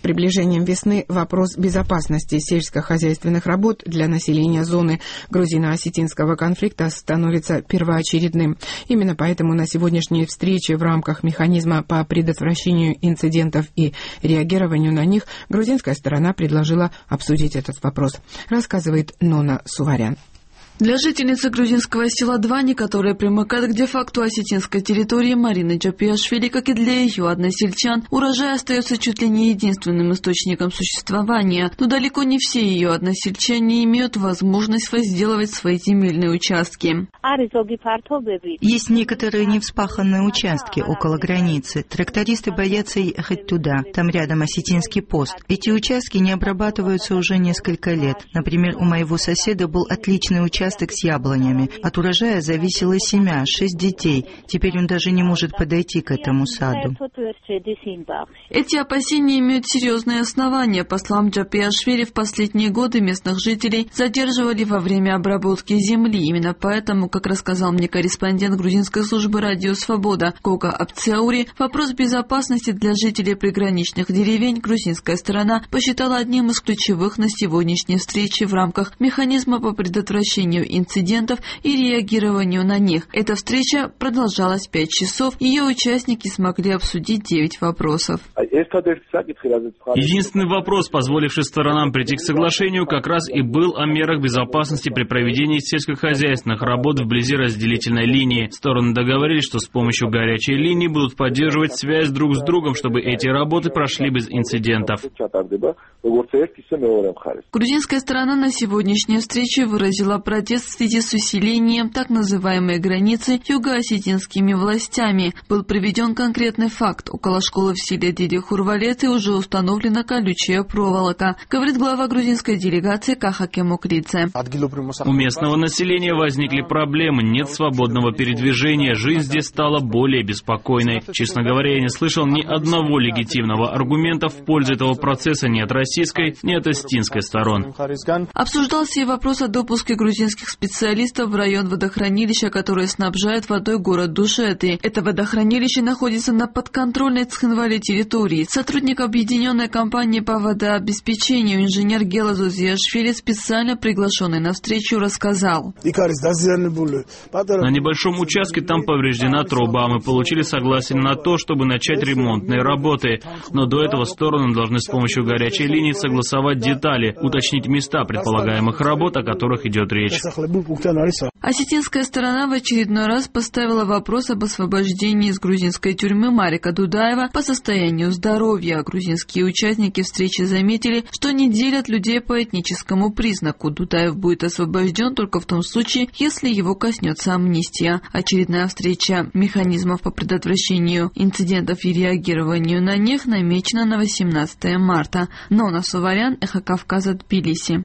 приближением весны вопрос безопасности сельскохозяйственных работ для населения зоны грузино-осетинского конфликта становится первоочередным. Именно поэтому на сегодняшней встрече в рамках механизма по предотвращению инцидентов и реагированию на них грузинская сторона предложила обсудить этот вопрос, рассказывает Нона Суварян. Для жительницы грузинского села Двани, которая примыкает к де-факто осетинской территории, Марины Джапиашвили, как и для ее односельчан, урожай остается чуть ли не единственным источником существования, но далеко не все ее односельчане имеют возможность возделывать свои земельные участки. Есть некоторые невспаханные участки около границы. Трактористы боятся ехать туда, там рядом осетинский пост. Эти участки не обрабатываются уже несколько лет. Например, у моего соседа был отличный участок с яблонями. От урожая зависела семья, 6 детей. Теперь он даже не может подойти к этому саду. Эти опасения имеют серьезные основания. По словам Джапиашвили, в последние годы местных жителей задерживали во время обработки земли. Именно поэтому, как рассказал мне корреспондент грузинской службы «Радио Свобода» Гога Апциаури, вопрос безопасности для жителей приграничных деревень грузинская сторона посчитала одним из ключевых на сегодняшней встрече в рамках механизма по предотвращению инцидентов и реагированию на них. Эта встреча продолжалась 5 часов. Ее участники смогли обсудить 9 вопросов. Единственный вопрос, позволивший сторонам прийти к соглашению, как раз и был о мерах безопасности при проведении сельскохозяйственных работ вблизи разделительной линии. Стороны договорились, что с помощью горячей линии будут поддерживать связь друг с другом, чтобы эти работы прошли без инцидентов. Грузинская сторона на сегодняшней встрече выразила протест в связи с усилением так называемой границы юго-осетинскими властями. Был приведен конкретный факт. Около школы в селе Диди-Хурвалеты уже установлена колючая проволока, говорит глава грузинской делегации Кахаке Мукридзе. У местного населения возникли проблемы, нет свободного передвижения, жизнь здесь стала более беспокойной. Честно говоря, я не слышал ни одного легитимного аргумента в пользу этого процесса ни от российской, ни от осетинской сторон. Обсуждался и вопрос о допуске грузинских специалистов в район водохранилища, которое снабжает водой город Душеты. Это водохранилище находится на подконтрольной Цхинвали территории. Сотрудник объединенной компании по водообеспечению инженер Гела Зузиашвили, специально приглашенный на встречу, рассказал. На небольшом участке там повреждена труба. Мы получили согласие на то, чтобы начать ремонтные работы. Но до этого стороны должны с помощью горячей линии согласовать детали, уточнить места предполагаемых работ, о которых идет речь. Осетинская сторона в очередной раз поставила вопрос об освобождении из грузинской тюрьмы Марика Дудаева по состоянию здоровья. Грузинские участники встречи заметили, что не делят людей по этническому признаку. Дудаев будет освобожден только в том случае, если его коснется амнистия. Очередная встреча механизмов по предотвращению инцидентов и реагированию на них намечена на 18 марта. Нона Суварян, Эхо Кавказа, Тбилиси.